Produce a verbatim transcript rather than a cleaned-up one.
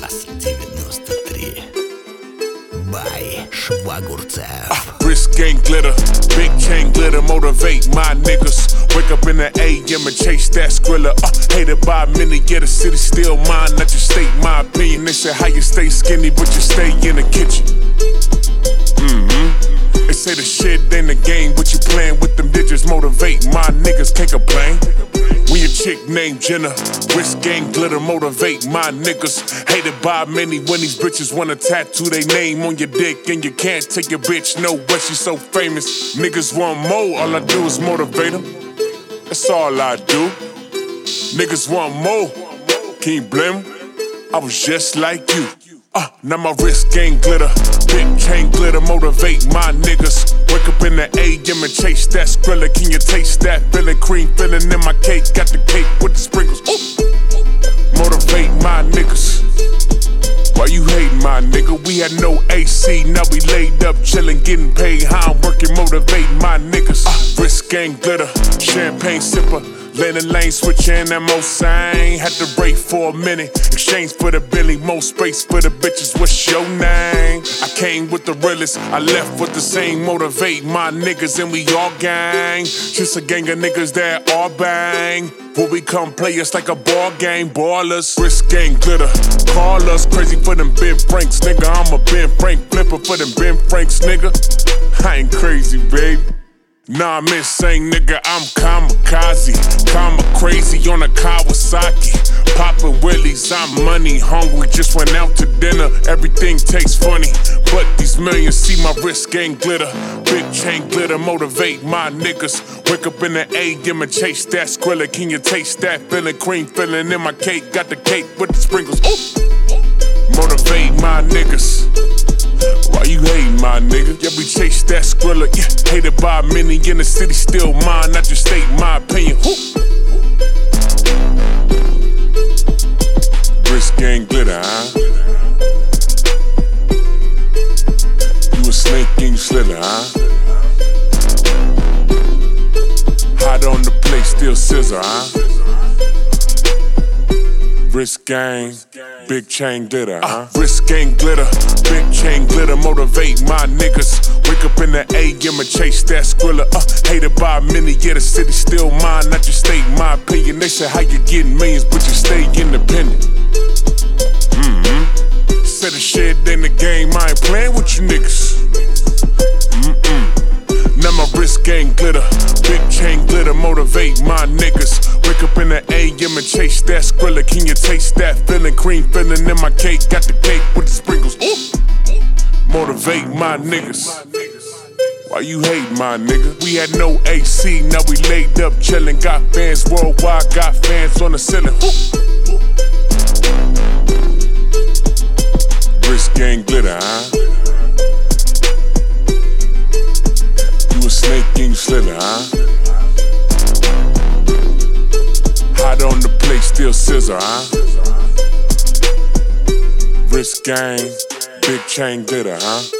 ГАЗ девяносто три by Швагурцев. uh, Wrist gang glitter, big chain glitter, motivate my niggas. Wake up in the A M and chase that Skrilla. uh, Hated by many, yeah, the city still mine. Not your state, my opinion. They say how you stay skinny, but you stay in the kitchen. Mm-hmm. They say the shit ain't the game, but you playing with them digits. Motivate my niggas, can't complain. When your chick named Jenna, wrist gang glitter, motivate my niggas. Hated by many when these bitches wanna tattoo their name on your dick, and you can't take your bitch nowhere, she's so famous. Niggas want more, all I do is motivate them. That's all I do. Niggas want more, can you blame them? I was just like you. Uh, now my wrist gang glitter, big chain glitter, motivate my niggas. Wake up in the A M and chase that Skrilla. Can you taste that feeling? Cream filling in my cake, got the cake with the sprinkles. Ooh. Motivate my niggas. Why you hating, my nigga? We had no A C, now we laid up chillin', getting paid. How I'm working, motivate my niggas. Uh, wrist gang glitter, champagne sipper. Lane and lane, switchin' that mo sign. Had to break for a minute. Exchange for the Billy, more space for the bitches. What's your name? I came with the realest, I left with the same. Motivate my niggas and we all gang. Just a gang of niggas that all bang. When we come play us like a ball game, ballers. Wrist gang glitter, call us crazy for them Ben Franks, nigga. I'm a Ben Frank flipper for them Ben Franks, nigga. I ain't crazy, baby. Nah, I'm insane, nigga, I'm kamikaze. Kama crazy on a Kawasaki. Poppin' willies, I'm money hungry. Just went out to dinner, everything tastes funny. But these millions see my wrist gang glitter. Big chain glitter, motivate my niggas. Wake up in the A M and chase that Skrilla. Can you taste that feeling? Cream filling in my cake, got the cake with the sprinkles. Ooh. Motivate my niggas. Why you hating, my nigga? Yeah, we chase that Skrilla. Yeah, hated by many in the city, still mine. Not your state, my opinion. Woo. Wrist gang glitter, huh? You a snake and you slither, huh? Hot on the plate, still scissor, huh? Wrist gang, big chain glitter, huh? Uh, wrist gang glitter, big chain glitter, motivate my niggas. Wake up in the A M and chase that Skrilla. Uh, hated by many, yeah, the city still mine. Not your state, my opinion. They say how you getting millions, but you stay independent. Mm-hmm. Said the shit ain't the game, I ain't playing with you niggas. Mm-mm. Now my wrist gang glitter, big chain glitter, motivate my niggas. Wake up in the A M and chase that Skrilla. Can you taste that feeling? Cream filling in my cake, got the cake with the sprinkles. Ooh. Motivate my niggas. Why you hate, my nigga? We had no A C, now we laid up chillin'. Got fans worldwide, got fans on the ceiling. Ooh. Wrist gang glitter, huh? You a snake and you slither, huh? Hot on the plate, still scissor, huh? Wrist gang, big chain glitter, huh?